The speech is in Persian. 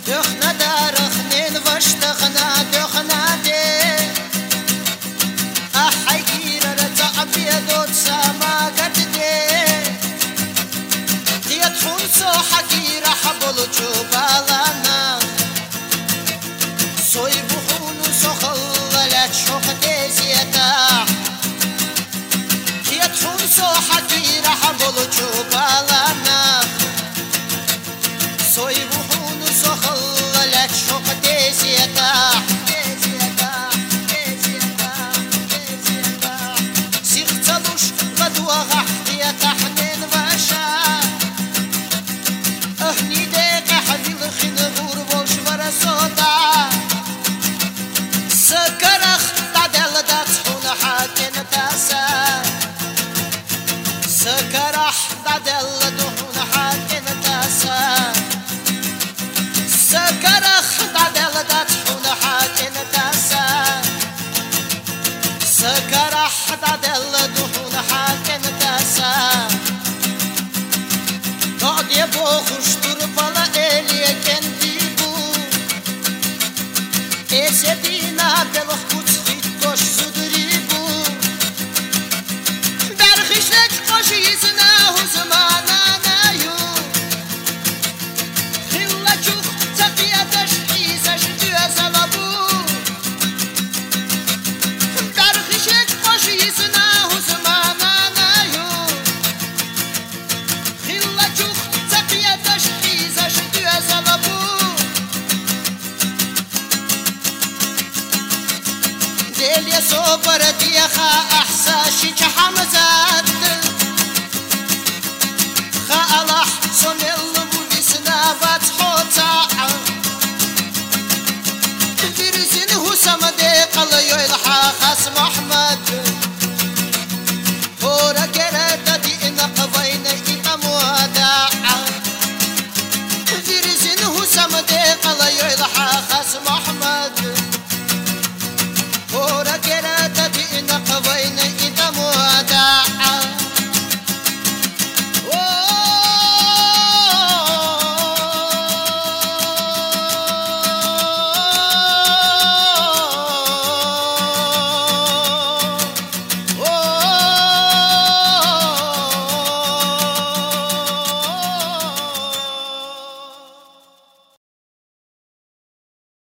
دخنا دارخنين واشتغنا دخنا دي أحيكير رتع بيدوت سما قد دي تيتحون سو حكير حبلو جوبالانا سوي بخون سو خلالات شوق ديزيتا تيتحون سو حكير حبلو جوبالانا سوي بخون سو خلالات شوق ديزيتا سيختلوش غدوة غحية تحنين باشا أهني ديك حليل خنغور بوش ورا صودا سكرخ تعدل داتحون حاتين تاسا سكرح تعدل دهون حاتين تاسا سكرخ تعدل داتحون حاتين تاسا سكرح تعدل دهون حاتين تاسا قاعد يبو خشتر بلا إلي كنتي بو إسدينا بلخ كتخيت كوش صدري بو برخش لك قوش يزناه زمانا نايو خلا جوخ تقيتش حيزش جوزل بو برخش لك قوش يزناه زمانا نايو خلا جوخ تقيتش حيزش جوزل بو ديل يا صبر ديخا احساشي جحم